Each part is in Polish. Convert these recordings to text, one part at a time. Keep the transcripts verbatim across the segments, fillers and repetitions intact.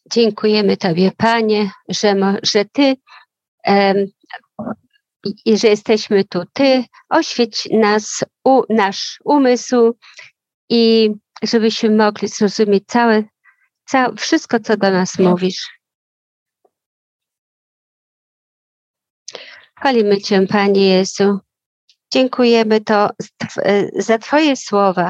Dziękujemy Tobie, Panie, że, mo, że Ty em, i że jesteśmy tu. Ty oświeć nas, u, nasz umysł i żebyśmy mogli zrozumieć całe, całe, wszystko, co do nas mówisz. Chwalimy Cię, Panie Jezu. Dziękujemy to za Twoje słowa.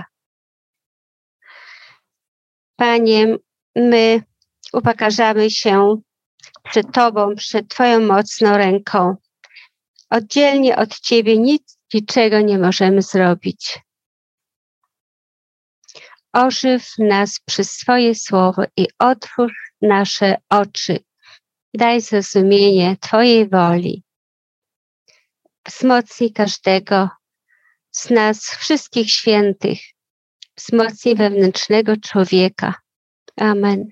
Panie, my upokarzamy się przed Tobą, przed Twoją mocną ręką. Oddzielnie od Ciebie nic, niczego nie możemy zrobić. Ożyw nas przez swoje słowo i otwórz nasze oczy. Daj zrozumienie Twojej woli. Wzmocnij każdego z nas, wszystkich świętych. Wzmocnij wewnętrznego człowieka. Amen.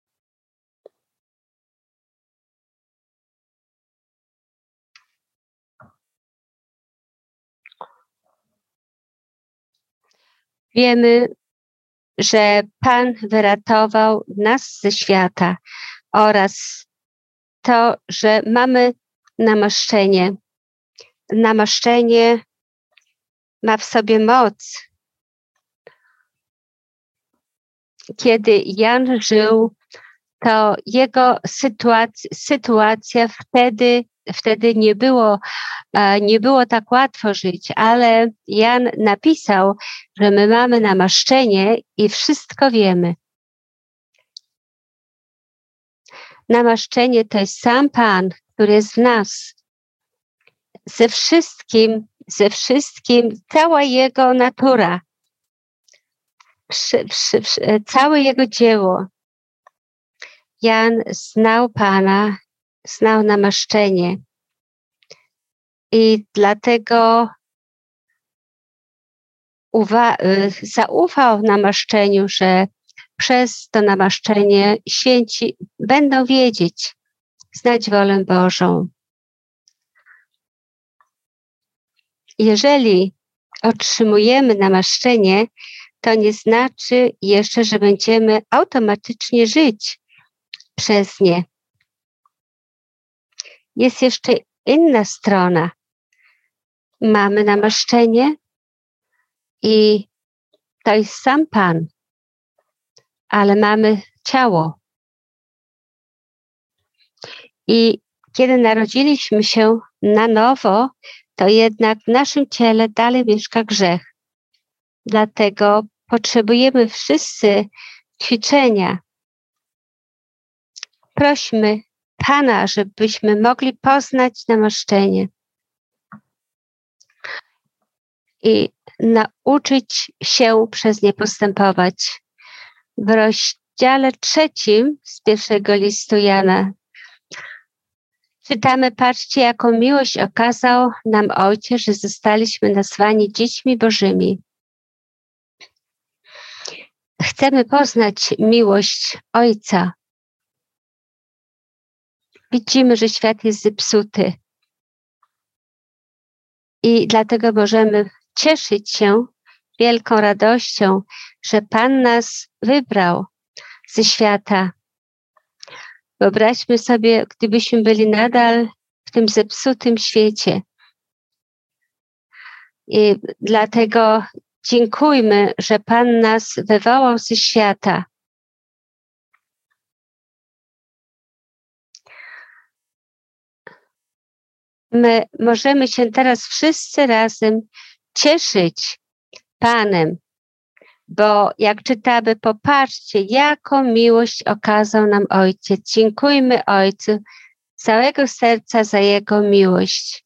Wiemy, że Pan wyratował nas ze świata oraz to, że mamy namaszczenie. Namaszczenie ma w sobie moc. Kiedy Jan żył, to jego sytuacja, sytuacja wtedy, wtedy nie było, nie było tak łatwo żyć, ale Jan napisał, że my mamy namaszczenie i wszystko wiemy. Namaszczenie to jest sam Pan, który jest w nas. Ze wszystkim, ze wszystkim, cała Jego natura, przy, przy, przy, całe Jego dzieło. Jan znał Pana, znał namaszczenie i dlatego uwa- zaufał namaszczeniu, że przez to namaszczenie święci będą wiedzieć, znać wolę Bożą. Jeżeli otrzymujemy namaszczenie, to nie znaczy jeszcze, że będziemy automatycznie żyć przez nie. Jest jeszcze inna strona. Mamy namaszczenie i to jest sam Pan, ale mamy ciało. I kiedy narodziliśmy się na nowo, to jednak w naszym ciele dalej mieszka grzech. Dlatego potrzebujemy wszyscy ćwiczenia. Prośmy Pana, żebyśmy mogli poznać namaszczenie i nauczyć się przez nie postępować. W rozdziale trzecim z pierwszego listu Jana czytamy, patrzcie, jaką miłość okazał nam Ojciec, że zostaliśmy nazwani dziećmi Bożymi. Chcemy poznać miłość Ojca. Widzimy, że świat jest zepsuty i dlatego możemy cieszyć się wielką radością, że Pan nas wybrał ze świata. Wyobraźmy sobie, gdybyśmy byli nadal w tym zepsutym świecie. I dlatego dziękujmy, że Pan nas wywołał ze świata. My możemy się teraz wszyscy razem cieszyć Panem, bo jak czytamy, popatrzcie, jaką miłość okazał nam Ojciec. Dziękujmy Ojcu z całego serca za Jego miłość.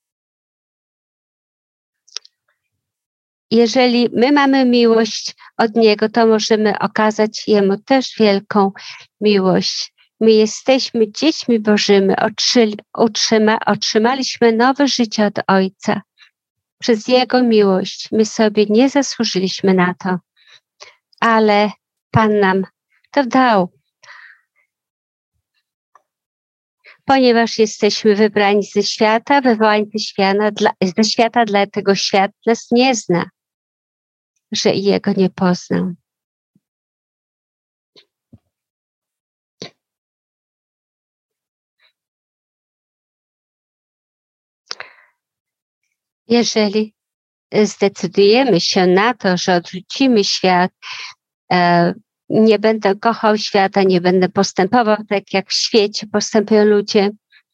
Jeżeli my mamy miłość od Niego, to możemy okazać Jemu też wielką miłość. My jesteśmy dziećmi Bożymi, otrzyma, otrzymaliśmy nowe życie od Ojca. Przez Jego miłość my sobie nie zasłużyliśmy na to, ale Pan nam to dał. Ponieważ jesteśmy wybrani ze świata, wywołani ze świata, dla, ze świata, dlatego świat nas nie zna, że i Jego nie poznał. Jeżeli zdecydujemy się na to, że odrzucimy świat, e, nie będę kochał świata, nie będę postępował tak, jak w świecie postępują ludzie.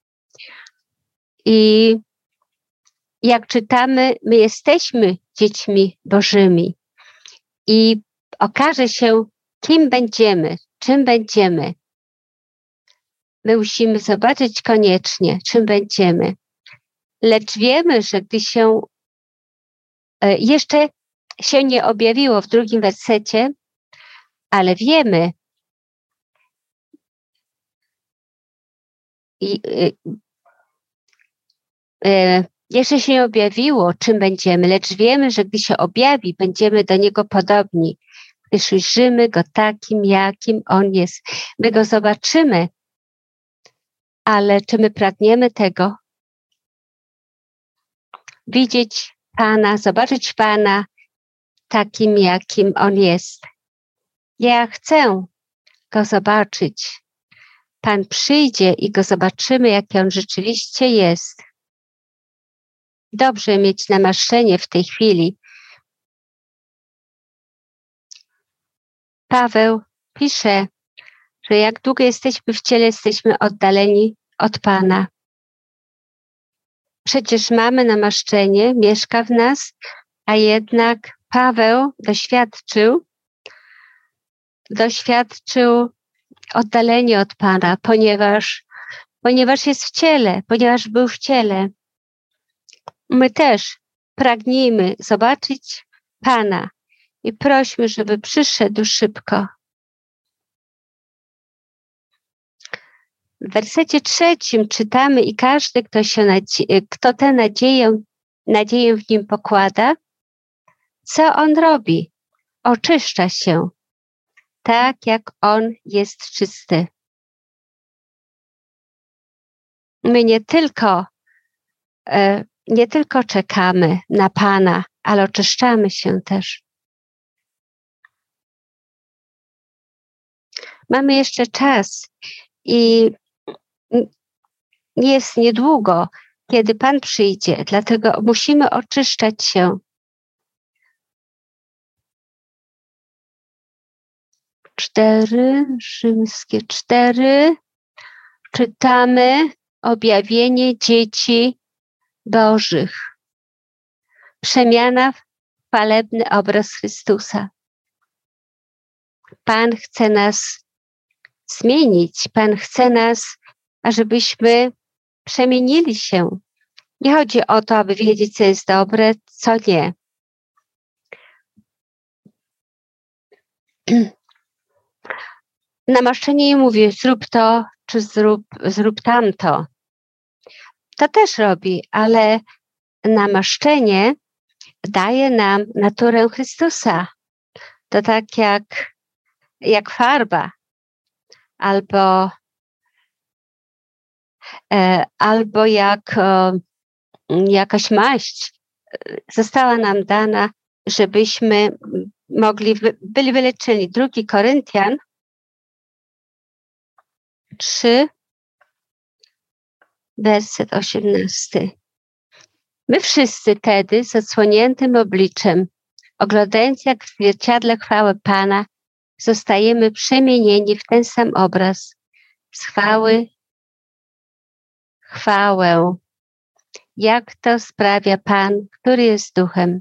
I jak czytamy, my jesteśmy dziećmi Bożymi i okaże się, kim będziemy, czym będziemy. My musimy zobaczyć koniecznie, czym będziemy. Lecz wiemy, że gdy się e, jeszcze się nie objawiło w drugim wersecie, ale wiemy, i, e, e, jeszcze się nie objawiło, czym będziemy, lecz wiemy, że gdy się objawi, będziemy do Niego podobni, gdyż ujrzymy Go takim, jakim On jest. My Go zobaczymy, ale czy my pragniemy tego? Widzieć Pana, zobaczyć Pana takim, jakim On jest. Ja chcę Go zobaczyć. Pan przyjdzie i Go zobaczymy, jaki On rzeczywiście jest. Dobrze mieć namaszczenie w tej chwili. Paweł pisze, że jak długo jesteśmy w ciele, jesteśmy oddaleni od Pana. Przecież mamy namaszczenie, mieszka w nas, a jednak Paweł doświadczył, doświadczył oddalenia od Pana, ponieważ, ponieważ jest w ciele, ponieważ był w ciele. My też pragnijmy zobaczyć Pana i prośmy, żeby przyszedł szybko. W wersecie trzecim czytamy i każdy, kto, się nadzie- kto tę nadzieję, nadzieję w nim pokłada, co on robi? Oczyszcza się, tak jak on jest czysty. My nie tylko, e, nie tylko czekamy na Pana, ale oczyszczamy się też. Mamy jeszcze czas i jest niedługo, kiedy Pan przyjdzie, dlatego musimy oczyszczać się. Cztery, rzymskie cztery. Czytamy objawienie dzieci Bożych. Przemiana w chwalebny obraz Chrystusa. Pan chce nas zmienić. Pan chce nas, ażebyśmy przemienili się. Nie chodzi o to, aby wiedzieć, co jest dobre, co nie. Namaszczenie nie mówi, zrób to, czy zrób, zrób tamto. To też robi, ale namaszczenie daje nam naturę Chrystusa. To tak jak, jak farba albo, e, albo jak e, jakaś maść została nam dana, żebyśmy mogli, byli wyleczeni. Drugi Koryntian trzy, werset osiemnasty. My wszyscy tedy z odsłoniętym obliczem, oglądając jak w zwierciadle chwałę Pana, zostajemy przemienieni w ten sam obraz, z chwały chwałę, jak to sprawia Pan, który jest duchem.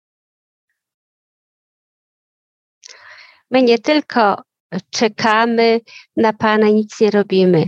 My nie tylko czekamy na Pana, nic nie robimy.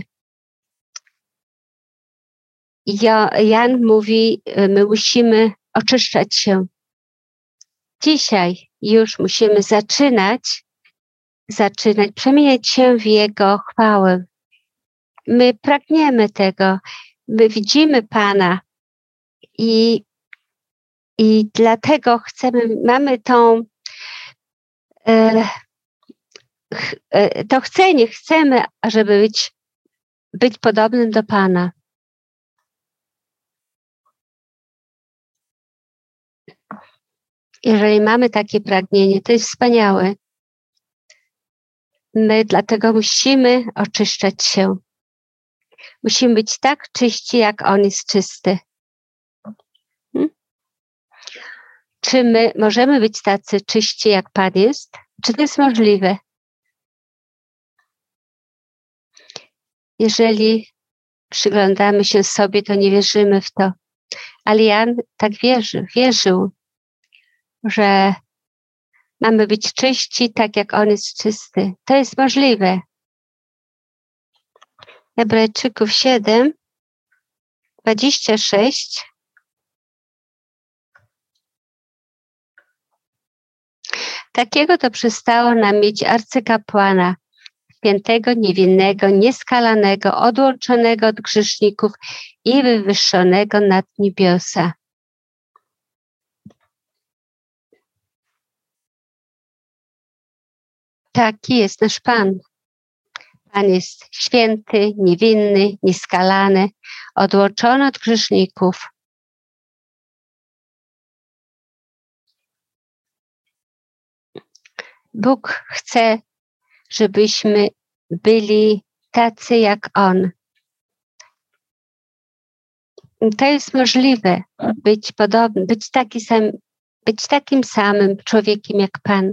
Jan mówi, my musimy oczyszczać się. Dzisiaj już musimy zaczynać, zaczynać, przemieniać się w Jego chwałę. My pragniemy tego, my widzimy Pana i, i dlatego chcemy, mamy tą e, ch, e, to chcenie, chcemy, żeby być, być podobnym do Pana. Jeżeli mamy takie pragnienie, to jest wspaniałe. My dlatego musimy oczyszczać się. Musimy być tak czyści, jak On jest czysty. Hmm? Czy my możemy być tacy czyści, jak Pan jest? Czy to jest możliwe? Jeżeli przyglądamy się sobie, to nie wierzymy w to. Ale Jan tak wierzy, wierzył, że mamy być czyści, tak jak On jest czysty. To jest możliwe. Hebrajczyków siedem, dwadzieścia sześć. Takiego to przystało nam mieć arcykapłana, świętego, niewinnego, nieskalanego, odłączonego od grzeszników i wywyższonego nad niebiosa. Taki jest nasz Pan. Pan jest święty, niewinny, nieskalany, odłączony od grzeszników. Bóg chce, żebyśmy byli tacy jak On. To jest możliwe, być podobny, być, taki sam, być takim samym człowiekiem jak Pan.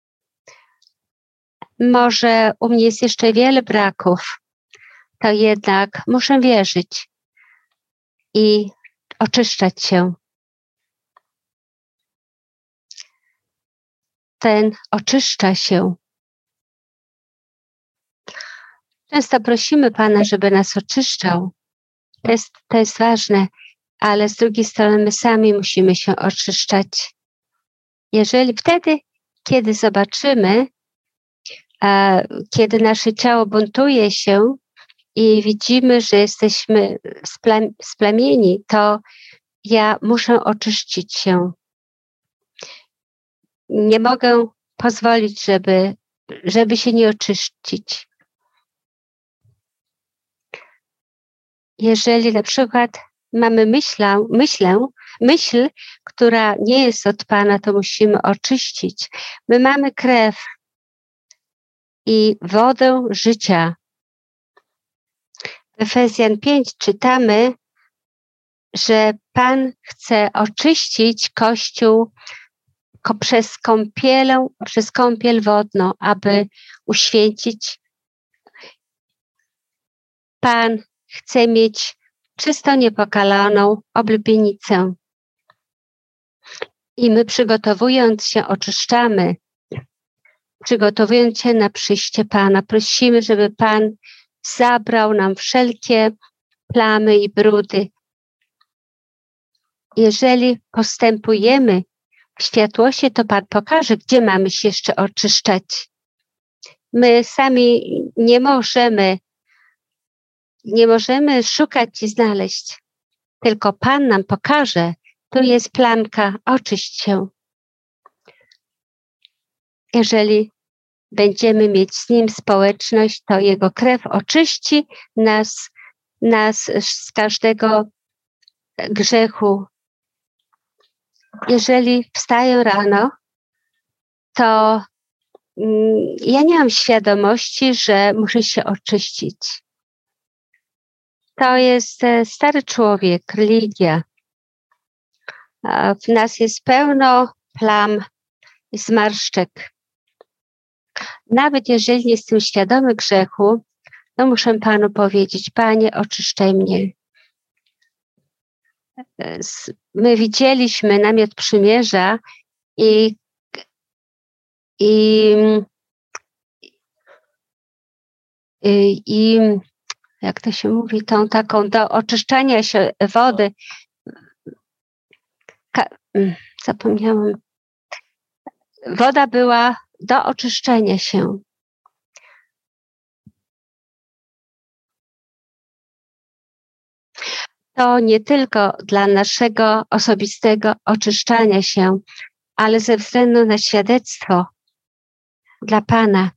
Może u mnie jest jeszcze wiele braków, to jednak muszę wierzyć i oczyszczać się. Ten oczyszcza się. Często prosimy Pana, żeby nas oczyszczał. To jest, to jest ważne, ale z drugiej strony my sami musimy się oczyszczać. Jeżeli wtedy, kiedy zobaczymy, a, kiedy nasze ciało buntuje się i widzimy, że jesteśmy splam, splamieni, to ja muszę oczyścić się. Nie mogę pozwolić, żeby, żeby się nie oczyścić. Jeżeli na przykład mamy myślę, myślę, myśl, która nie jest od Pana, to musimy oczyścić. My mamy krew i wodę życia. W Efezjan pięć czytamy, że Pan chce oczyścić Kościół przez kąpielę, przez kąpiel wodną, aby uświęcić. Pan chce mieć czysto niepokalaną oblubienicę. I my przygotowując się, oczyszczamy, przygotowując się na przyjście Pana, prosimy, żeby Pan zabrał nam wszelkie plamy i brudy. Jeżeli postępujemy w światłości, to Pan pokaże, gdzie mamy się jeszcze oczyszczać. My sami nie możemy, nie możemy szukać i znaleźć, tylko Pan nam pokaże, tu jest plamka, oczyść się. Jeżeli będziemy mieć z Nim społeczność, to Jego krew oczyści nas, nas z każdego grzechu. Jeżeli wstaję rano, to mm, ja nie mam świadomości, że muszę się oczyścić. To jest e, stary człowiek, religia. A w nas jest pełno plam i zmarszczek. Nawet jeżeli nie jestem świadomy grzechu, to muszę Panu powiedzieć: Panie, oczyszczaj mnie. My widzieliśmy namiot przymierza i, i, i, i jak to się mówi, tą taką do oczyszczania się wody. Ka, zapomniałam. Woda była do oczyszczenia się. To nie tylko dla naszego osobistego oczyszczania się, ale ze względu na świadectwo dla Pana.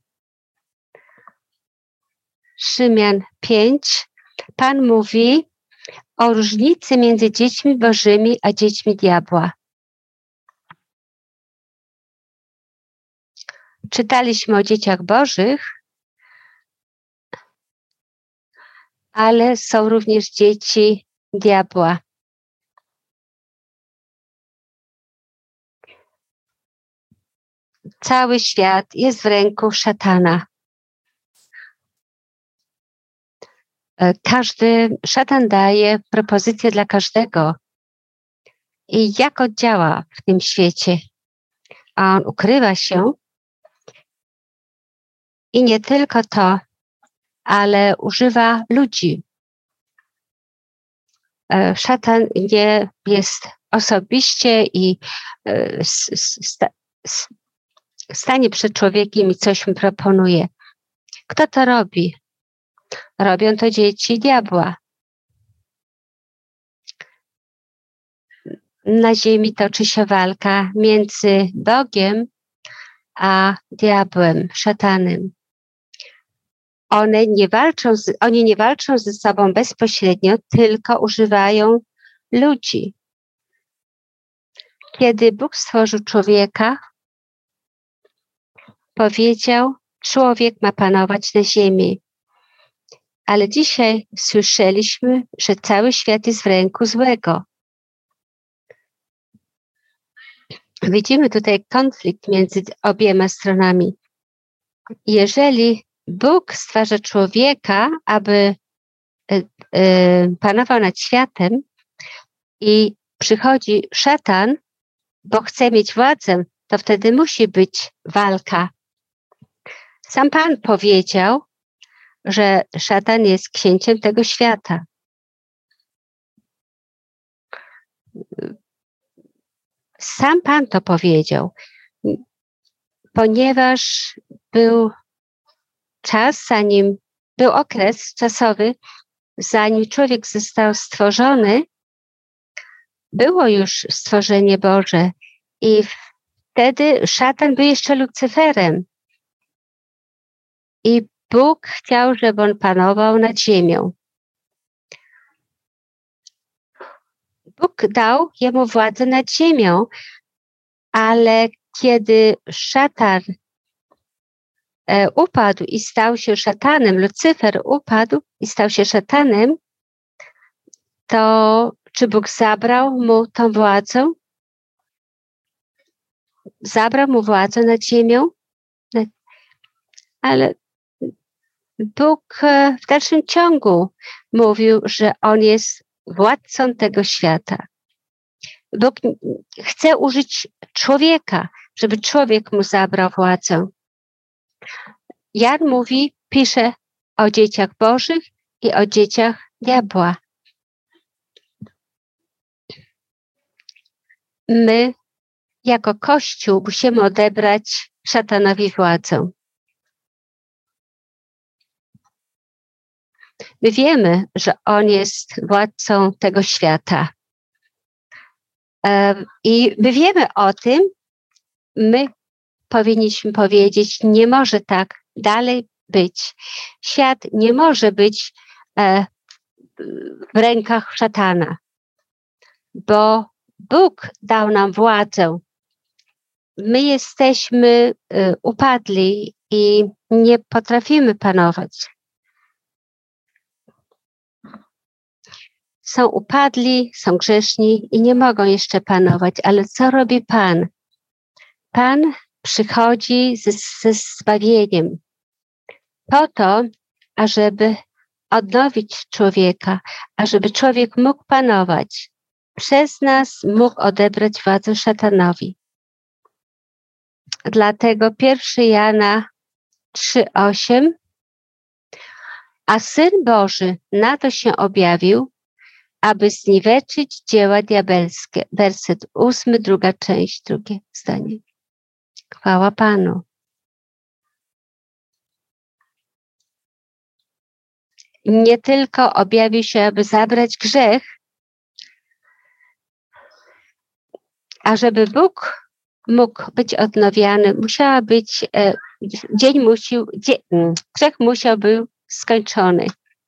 Rzymian pięć. Pan mówi o różnicy między dziećmi bożymi a dziećmi diabła. Czytaliśmy o dzieciach bożych, ale są również dzieci diabła. Cały świat jest w ręku szatana. Każdy, szatan daje propozycję dla każdego. I jak on działa w tym świecie? A on ukrywa się i nie tylko to, ale używa ludzi. Szatan nie jest osobiście i stanie przed człowiekiem i coś mu proponuje. Kto to robi? Robią to dzieci diabła. Na ziemi toczy się walka między Bogiem a diabłem, szatanem. One nie walczą z, oni nie walczą ze sobą bezpośrednio, tylko używają ludzi. Kiedy Bóg stworzył człowieka, powiedział, człowiek ma panować na ziemi. Ale dzisiaj słyszeliśmy, że cały świat jest w ręku złego. Widzimy tutaj konflikt między obiema stronami. Jeżeli Bóg stwarza człowieka, aby y, y, panował nad światem i przychodzi szatan, bo chce mieć władzę, to wtedy musi być walka. Sam Pan powiedział, że szatan jest księciem tego świata. Sam Pan to powiedział, ponieważ był czas, zanim był okres czasowy, zanim człowiek został stworzony, było już stworzenie Boże i wtedy szatan był jeszcze Lucyferem. I Bóg chciał, żeby on panował nad ziemią. Bóg dał jemu władzę nad ziemią, ale kiedy szatan e, upadł i stał się szatanem, Lucyfer upadł i stał się szatanem, to czy Bóg zabrał mu tą władzę? Zabrał mu władzę nad ziemią? Ale Bóg w dalszym ciągu mówił, że On jest władcą tego świata. Bóg chce użyć człowieka, żeby człowiek mu zabrał władzę. Jan mówi, pisze o dzieciach Bożych i o dzieciach diabła. My jako Kościół musimy odebrać szatanowi władzę. My wiemy, że on jest władcą tego świata. I my wiemy o tym, my powinniśmy powiedzieć, nie może tak dalej być. Świat nie może być w rękach szatana, bo Bóg dał nam władzę. My jesteśmy upadli i nie potrafimy panować. Są upadli, są grzeszni i nie mogą jeszcze panować. Ale co robi Pan? Pan przychodzi ze, ze zbawieniem po to, ażeby odnowić człowieka, ażeby człowiek mógł panować. Przez nas mógł odebrać władzę szatanowi. Dlatego pierwszy Jana trzy osiem, a Syn Boży na to się objawił, aby zniweczyć dzieła diabelskie. Werset ósmy, druga część, drugie zdanie. Chwała Panu. Nie tylko objawił się, aby zabrać grzech, a żeby Bóg mógł być odnowiany, musiała być, e, dzień musiał, dzie, grzech musiał być skończony.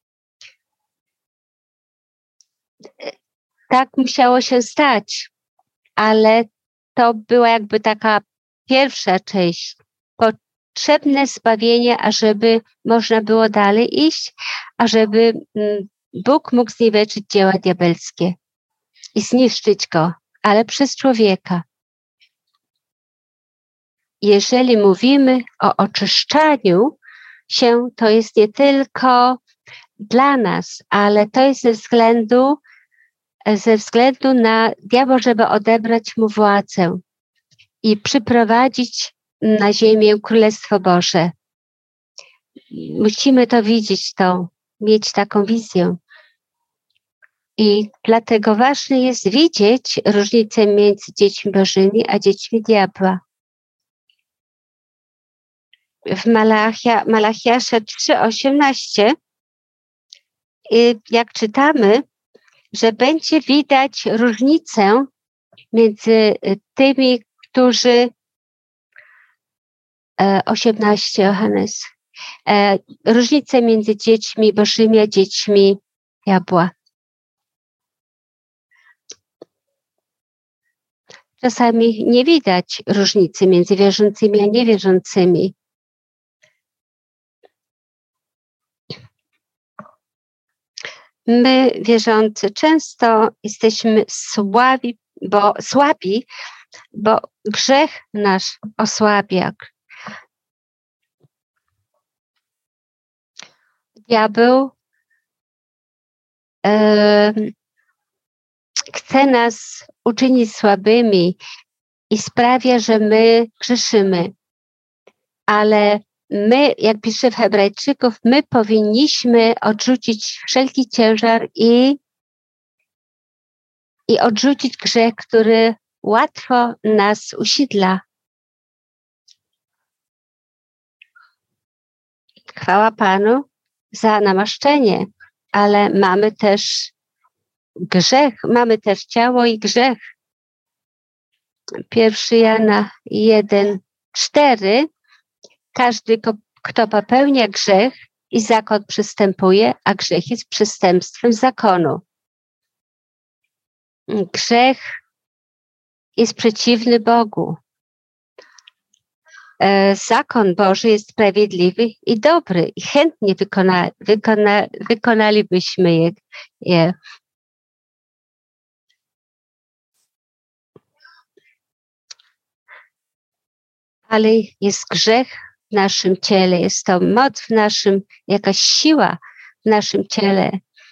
Tak musiało się stać, ale to była jakby taka pierwsza część. Potrzebne zbawienie, ażeby można było dalej iść, ażeby Bóg mógł zniweczyć dzieła diabelskie i zniszczyć go, ale przez człowieka. jeżeli mówimy o oczyszczaniu się, to jest nie tylko dla nas, ale to jest ze względu, ze względu na diabła, żeby odebrać mu władzę i przyprowadzić na ziemię Królestwo Boże. Musimy to widzieć, to, mieć taką wizję. I dlatego ważne jest widzieć różnicę między dziećmi Bożymi a dziećmi diabła. W Malachia, Malachiasza trzy osiemnaście jak czytamy, że będzie widać różnicę między tymi, którzy osiemnaście Johannes, różnicę między dziećmi Bożymi a dziećmi diabła. Czasami nie widać różnicy między wierzącymi a niewierzącymi. My, wierzący, często jesteśmy słabi, bo, słabi, bo grzech nasz osłabia. Diabeł e, chce nas uczynić słabymi i sprawia, że my grzeszymy. Ale my, jak pisze w Hebrajczyków, my powinniśmy odrzucić wszelki ciężar i, i odrzucić grzech, który łatwo nas usidla. Chwała Panu za namaszczenie, ale mamy też grzech, mamy też ciało i grzech. Pierwszy Jana jeden cztery. Każdy, kto popełnia grzech i zakon przystępuje, a grzech jest przestępstwem zakonu. Grzech jest przeciwny Bogu. Zakon Boży jest sprawiedliwy i dobry i chętnie wykona, wykona, wykonalibyśmy je. je. Ale jest grzech w naszym ciele, jest to moc w naszym, jakaś siła w naszym ciele.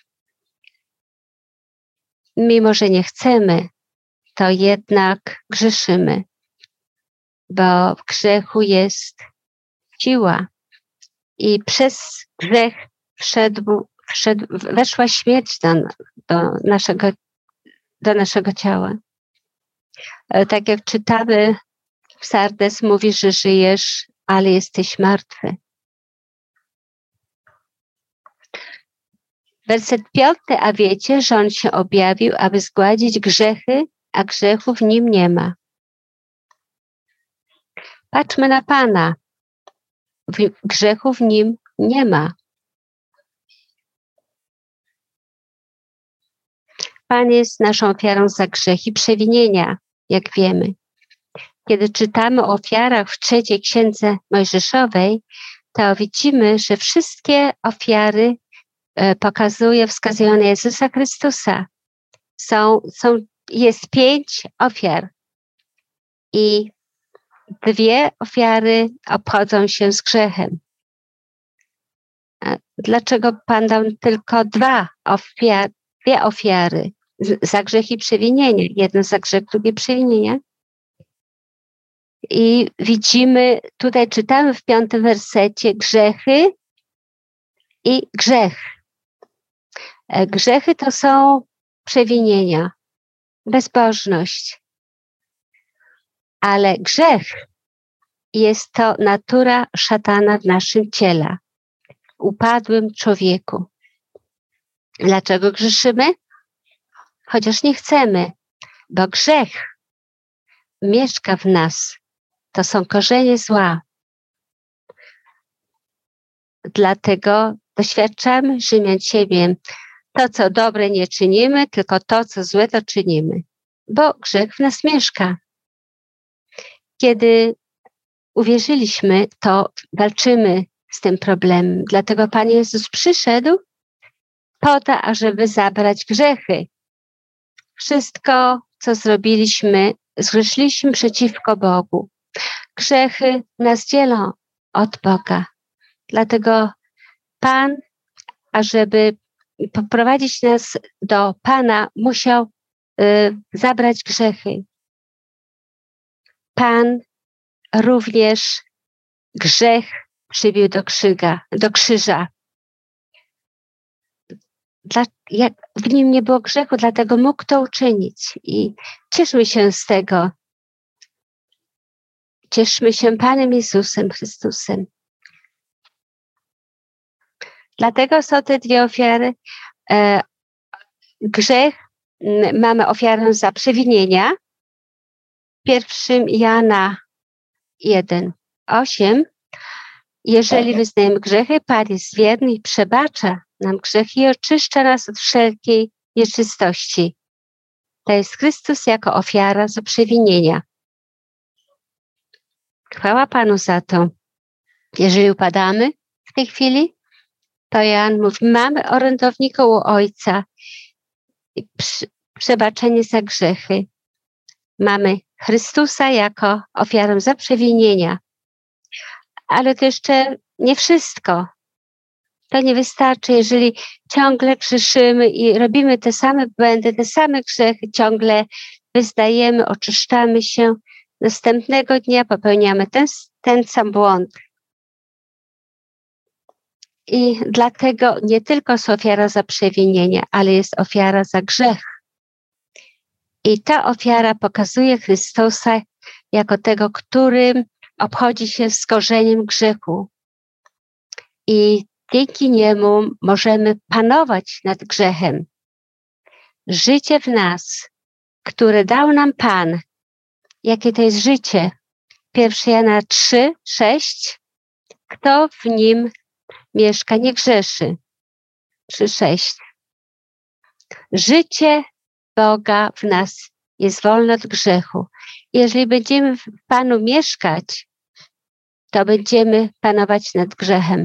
Mimo że nie chcemy, to jednak grzeszymy, bo w grzechu jest siła i przez grzech wszedł, wszedł, weszła śmierć do, do, naszego, do naszego ciała. Tak jak czytamy, Sardes mówi, że żyjesz, ale jesteś martwy. Werset piąty, a wiecie, że On się objawił, aby zgładzić grzechy, a grzechu w Nim nie ma. Patrzmy na Pana. Grzechu w Nim nie ma. Pan jest naszą ofiarą za grzech i przewinienia, jak wiemy. Kiedy czytamy o ofiarach w trzeciej księdze Mojżeszowej, to widzimy, że wszystkie ofiary pokazuje, wskazują na Jezusa Chrystusa. Są, są, jest pięć ofiar i dwie ofiary obchodzą się z grzechem. Dlaczego Pan dał tylko dwa ofiar, dwie ofiary za grzech i przewinienie? Jedno za grzech, drugie przewinienie. I widzimy, tutaj czytamy w piątym wersecie grzechy i grzech. Grzechy to są przewinienia, bezbożność. Ale grzech jest to natura szatana w naszym ciele, w upadłym człowieku. Dlaczego grzeszymy? Chociaż nie chcemy, bo grzech mieszka w nas. To są korzenie zła. Dlatego doświadczamy Rzymian siedem. To, co dobre nie czynimy, tylko to, co złe, to czynimy. Bo grzech w nas mieszka. Kiedy uwierzyliśmy, to walczymy z tym problemem. Dlatego Pan Jezus przyszedł po to, ażeby zabrać grzechy. Wszystko, co zrobiliśmy, zgrzeszyliśmy przeciwko Bogu. Grzechy nas dzielą od Boga. Dlatego Pan, ażeby poprowadzić nas do Pana, musiał y, zabrać grzechy. Pan również grzech przybił do krzyga, do krzyża. Dla, jak w nim nie było grzechu, dlatego mógł to uczynić. I cieszmy się z tego. Cieszmy się Panem Jezusem Chrystusem. Dlatego są te dwie ofiary. E, grzech, m, mamy ofiarę za przewinienia. Pierwszym Jana jeden, osiem. Jeżeli wyznajemy grzechy, Pan jest wierny i przebacza nam grzechy i oczyszcza nas od wszelkiej nieczystości. To jest Chrystus jako ofiara za przewinienia. Chwała Panu za to. Jeżeli upadamy w tej chwili, to Jan mówi, mamy orędownika u Ojca, przebaczenie za grzechy. Mamy Chrystusa jako ofiarę za przewinienia. Ale to jeszcze nie wszystko. To nie wystarczy, jeżeli ciągle grzeszymy i robimy te same błędy, te same grzechy, ciągle wyznajemy, oczyszczamy się. Następnego dnia popełniamy ten, ten sam błąd. I dlatego nie tylko jest ofiara za przewinienie, ale jest ofiara za grzech. I ta ofiara pokazuje Chrystusa jako tego, który obchodzi się z korzeniem grzechu. I dzięki niemu możemy panować nad grzechem. Życie w nas, które dał nam Pan. Jakie to jest życie? Pierwszy Jana trzy, sześć. Kto w nim mieszka, nie grzeszy. trzy, sześć. Życie Boga w nas jest wolne od grzechu. Jeżeli będziemy w Panu mieszkać, to będziemy panować nad grzechem.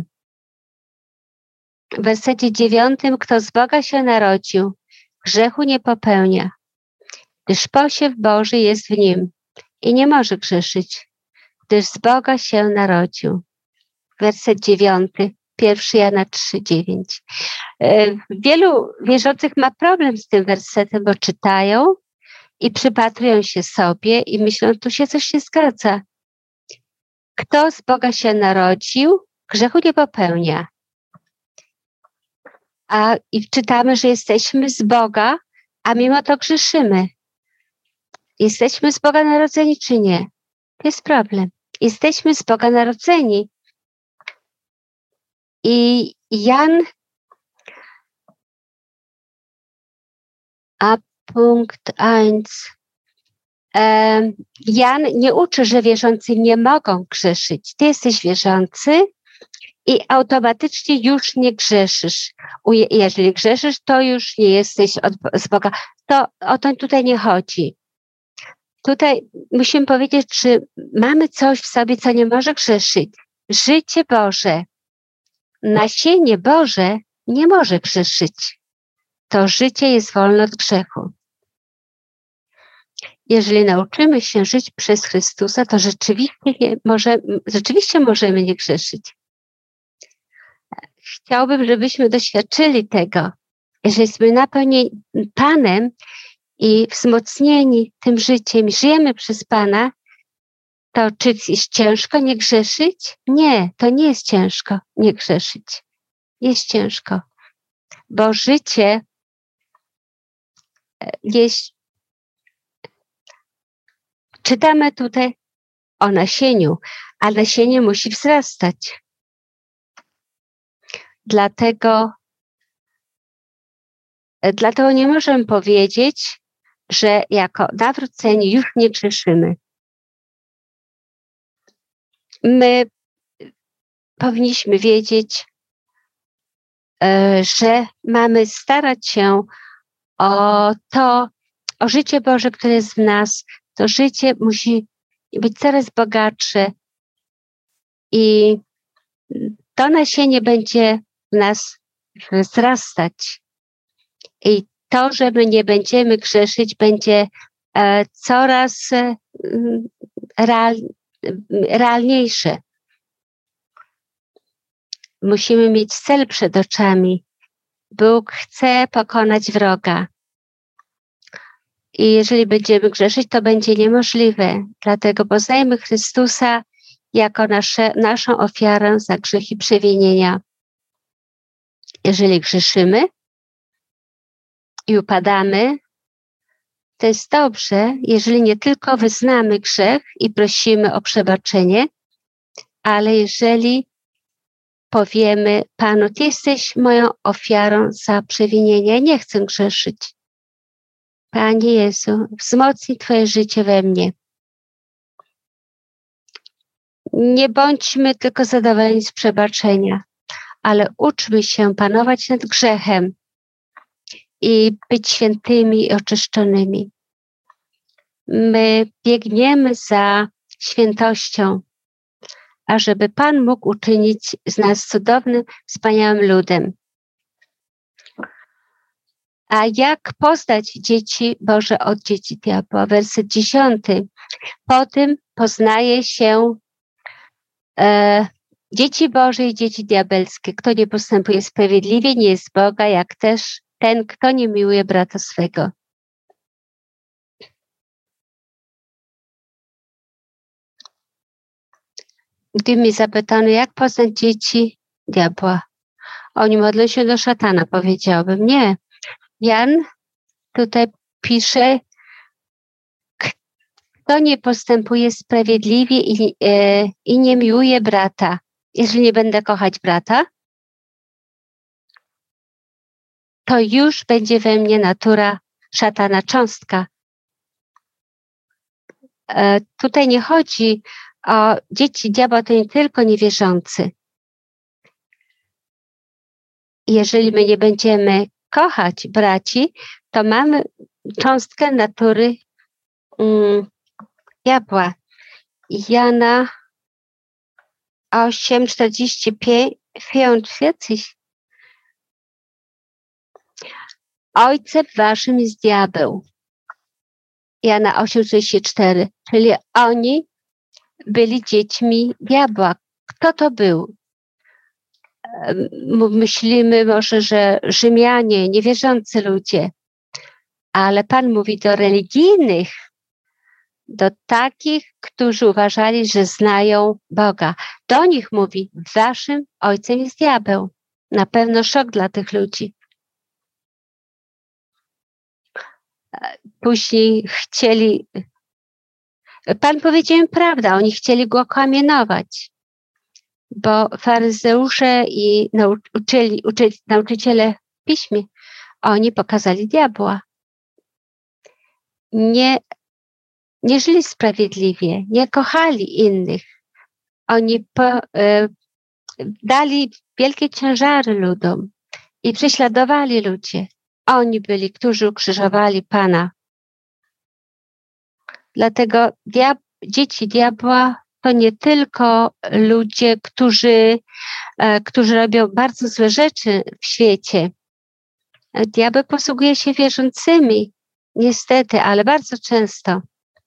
W wersecie dziewiątym, kto z Boga się narodził, grzechu nie popełnia, gdyż posiew Boży jest w nim i nie może grzeszyć, gdyż z Boga się narodził. Werset dziewiąty, pierwszy Jana trzy, dziewięć. Wielu wierzących ma problem z tym wersetem, bo czytają i przypatrują się sobie i myślą, tu się coś nie zgadza. Kto z Boga się narodził, grzechu nie popełnia. A i czytamy, że jesteśmy z Boga, a mimo to grzeszymy. Jesteśmy z Boga narodzeni, czy nie? To jest problem. Jesteśmy z Boga narodzeni. I Jan, a punkt eins. E, Jan nie uczy, że wierzący nie mogą grzeszyć. Ty jesteś wierzący i automatycznie już nie grzeszysz. Jeżeli grzeszysz, to już nie jesteś od, z Boga. To o to tutaj nie chodzi. Tutaj musimy powiedzieć, że mamy coś w sobie, co nie może grzeszyć. Życie Boże, nasienie Boże nie może grzeszyć. To życie jest wolne od grzechu. Jeżeli nauczymy się żyć przez Chrystusa, to rzeczywiście, nie może, rzeczywiście możemy nie grzeszyć. Chciałbym, żebyśmy doświadczyli tego, że jesteśmy napełnieni Panem i wzmocnieni tym życiem, żyjemy przez Pana, to czy jest ciężko nie grzeszyć? Nie, to nie jest ciężko nie grzeszyć. Jest ciężko, bo życie jest... Czytamy tutaj o nasieniu, a nasienie musi wzrastać. Dlatego, dlatego nie możemy powiedzieć, że jako nawróceni już nie grzeszymy. My powinniśmy wiedzieć, że mamy starać się o to, o życie Boże, które jest w nas. To życie musi być coraz bogatsze i to nasienie będzie w nas wzrastać. I to, że my nie będziemy grzeszyć, będzie e, coraz e, real, realniejsze. Musimy mieć cel przed oczami. Bóg chce pokonać wroga. I jeżeli będziemy grzeszyć, to będzie niemożliwe. Dlatego poznajmy Chrystusa jako nasze, naszą ofiarę za grzech i przewinienia. Jeżeli grzeszymy i upadamy, to jest dobrze, jeżeli nie tylko wyznamy grzech i prosimy o przebaczenie, ale jeżeli powiemy Panu, Ty jesteś moją ofiarą za przewinienia, ja nie chcę grzeszyć. Panie Jezu, wzmocnij Twoje życie we mnie. Nie bądźmy tylko zadowoleni z przebaczenia, ale uczmy się panować nad grzechem i być świętymi i oczyszczonymi. My biegniemy za świętością, ażeby Pan mógł uczynić z nas cudownym, wspaniałym ludem. A jak poznać dzieci Boże od dzieci diabła? Werset dziesiąty. Po tym poznaje się e, dzieci Boże i dzieci diabelskie. Kto nie postępuje sprawiedliwie, nie jest Boga, jak też ten, kto nie miłuje brata swego. Gdy mnie zapytano, jak poznać dzieci diabła, oni modlą się do szatana, powiedziałbym. Nie. Jan tutaj pisze, kto nie postępuje sprawiedliwie i, e, i nie miłuje brata. Jeżeli nie będę kochać brata, to już będzie we mnie natura szatana, cząstka. E, tutaj nie chodzi o dzieci diabła, to nie tylko niewierzący. Jeżeli my nie będziemy kochać braci, to mamy cząstkę natury mm, diabła. Jana osiem, czterdzieści pięć, vierundvierzig. Ojcem waszym jest diabeł. Jana osiem, trzydzieści cztery. Czyli oni byli dziećmi diabła. Kto to był? Myślimy może, że Rzymianie, niewierzący ludzie, ale Pan mówi do religijnych, do takich, którzy uważali, że znają Boga. Do nich mówi, waszym ojcem jest diabeł. Na pewno szok dla tych ludzi. Później chcieli, Pan powiedział im prawdę, oni chcieli go kamienować, bo faryzeusze i nauczyli, uczyli, nauczyciele w piśmie, oni pokazali diabła. Nie, nie żyli sprawiedliwie, nie kochali innych. Oni po, y, dali wielkie ciężary ludom i prześladowali ludzie. Oni byli, którzy ukrzyżowali Pana. Dlatego diab, dzieci diabła to nie tylko ludzie, którzy, e, którzy robią bardzo złe rzeczy w świecie. Diabeł posługuje się wierzącymi, niestety, ale bardzo często.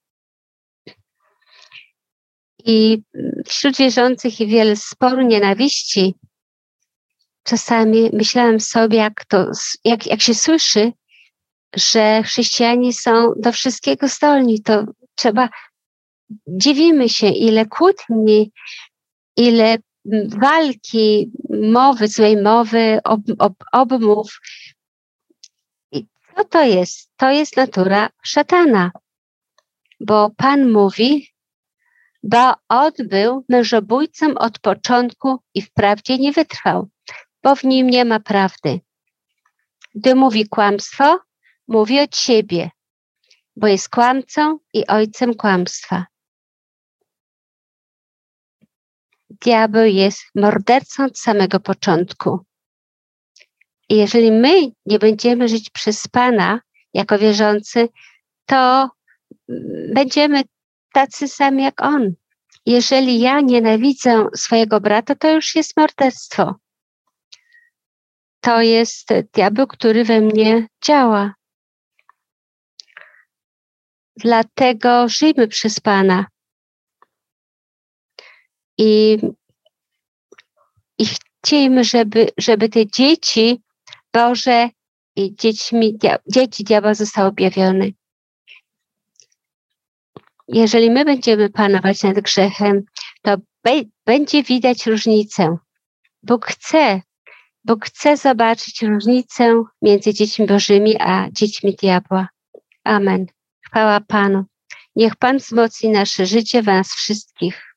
I wśród wierzących i wiele sporu, nienawiści. Czasami myślałam sobie, jak, to, jak, jak się słyszy, że chrześcijanie są do wszystkiego zdolni, to trzeba, dziwimy się, ile kłótni, ile walki, mowy, złej mowy, ob, ob, obmów. I co to jest? To jest natura szatana. Bo Pan mówi, bo odbył mężobójcą od początku i wprawdzie nie wytrwał, bo w nim nie ma prawdy. Gdy mówi kłamstwo, mówi od siebie, bo jest kłamcą i ojcem kłamstwa. Diabeł jest mordercą od samego początku. I jeżeli my nie będziemy żyć przez Pana jako wierzący, to będziemy tacy sami jak On. Jeżeli ja nienawidzę swojego brata, to już jest morderstwo. To jest diabeł, który we mnie działa. Dlatego żyjmy przez Pana. I, i chcielibyśmy, żeby, żeby te dzieci Boże i dziećmi, dzieci diabła zostały objawione. Jeżeli my będziemy panować nad grzechem, to be, będzie widać różnicę. Bóg chce, Bóg chce zobaczyć różnicę między dziećmi Bożymi a dziećmi diabła. Amen. Chwała Panu. Niech Pan wzmocni nasze życie, was wszystkich.